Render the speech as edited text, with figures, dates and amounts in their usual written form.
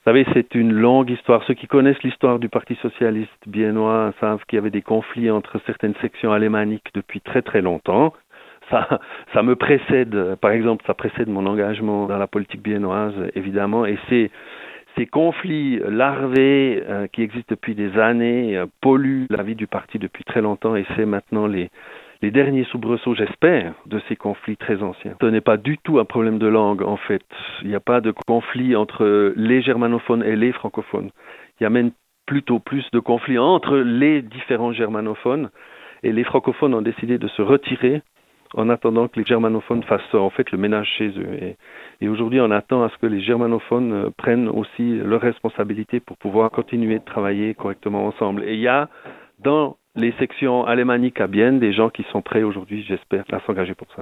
Vous savez, c'est une longue histoire. Ceux qui connaissent l'histoire du Parti socialiste biennois savent qu'il y avait des conflits entre certaines sections alémaniques depuis très très longtemps. Ça, ça me précède, par exemple, ça précède mon engagement dans la politique biennoise, évidemment, et ces conflits larvés qui existent depuis des années polluent la vie du parti depuis très longtemps, et c'est maintenant les derniers soubresauts, j'espère, de ces conflits très anciens. Ce n'est pas du tout un problème de langue, en fait. Il n'y a pas de conflit entre les germanophones et les francophones. Il y a même plutôt plus de conflits entre les différents germanophones, et les francophones ont décidé de se retirer en attendant que les germanophones fassent en fait le ménage chez eux. Et aujourd'hui, on attend à ce que les germanophones prennent aussi leurs responsabilités pour pouvoir continuer de travailler correctement ensemble. Et il y a dans les sections alémaniques à Bienne des gens qui sont prêts aujourd'hui, j'espère, à s'engager pour ça.